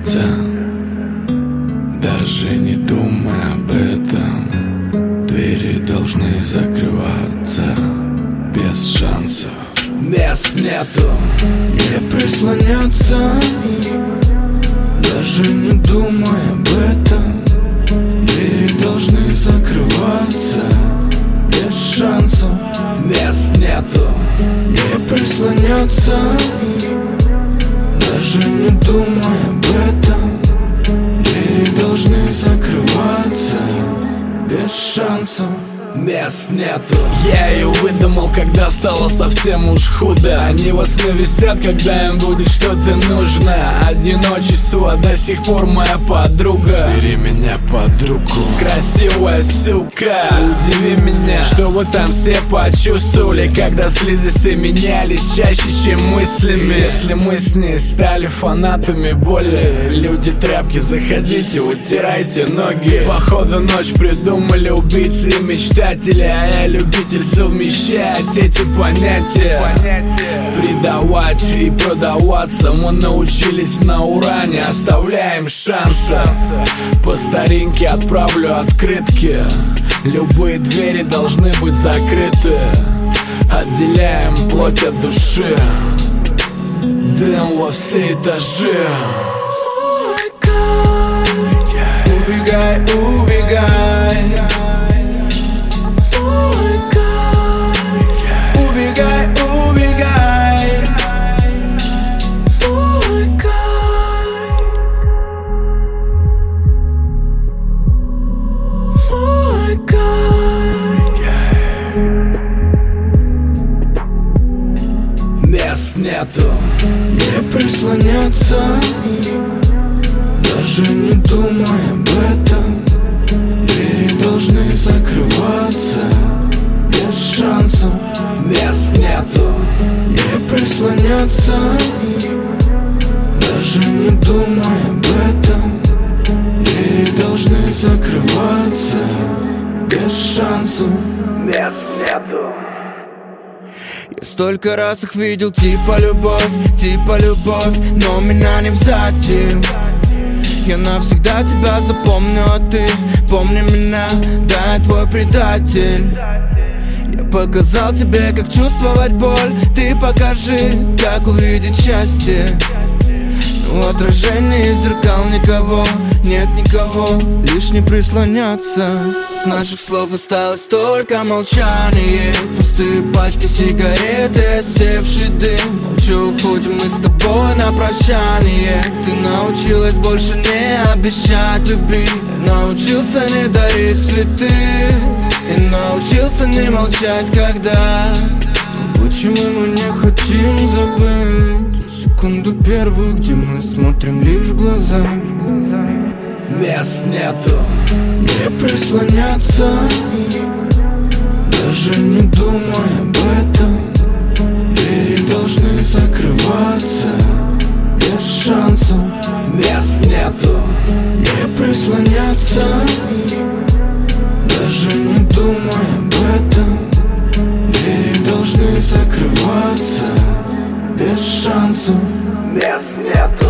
прислоняться, даже не думая об этом. Двери должны закрываться без шансов. Мест нету, не прислоняться, даже не думая об этом. Двери должны закрываться без шансов. Мест нету, не прислоняться, даже не думая об этом. Двери должны закрываться без шансов. Мест нету. Я ее выдумал, когда стало совсем уж худо. Они вас навестят, когда им будет что-то нужно. Одиночество до сих пор моя подруга. Бери меня под руку, красивая сука. Удиви меня, что вы там все почувствовали, когда слизистые менялись чаще, чем мыслями. Если мы с ней стали фанатами боли, люди тряпки, заходите, утирайте ноги. Походу ночь придумали убийцы и мечтатели, а я любитель совмещать эти понятия. Предавать и продаваться мы научились на уране, оставляем шансы. По старинке отправлю открытки, любые двери должны быть закрыты. Отделяем плоть от души, дым во все этажи. Убегай, убегай, убегай, убегай, мест нету, не прислоняться, даже не думая об этом. Двери должны закрываться без шансов. Мест нету, не прислоняться, даже не думая об этом. Двери должны закрываться без шансов. Мест нету. Я столько раз их видел, типа любовь, но меня не взять им. Я навсегда тебя запомню, а ты помни меня, да, я твой предатель. Я показал тебе, как чувствовать боль, ты покажи, как увидеть счастье. Но в отражении зеркал никого, нет никого, лишь не прислоняться. Наших слов осталось только молчание, пустые пачки сигарет и осевший дым. Молча уходим мы с тобой на прощание. Ты научилась больше не обещать любви, я научился не дарить цветы, и научился не молчать, когда. Почему мы не хотим забыть секунду первую, где мы смотрим лишь в глаза? Мест нету, не прислоняться, даже не думая об этом. Двери должны закрываться без шансов. Мест нету, не прислоняться, даже не думая об этом. Двери должны закрываться без шансов. Мест нету.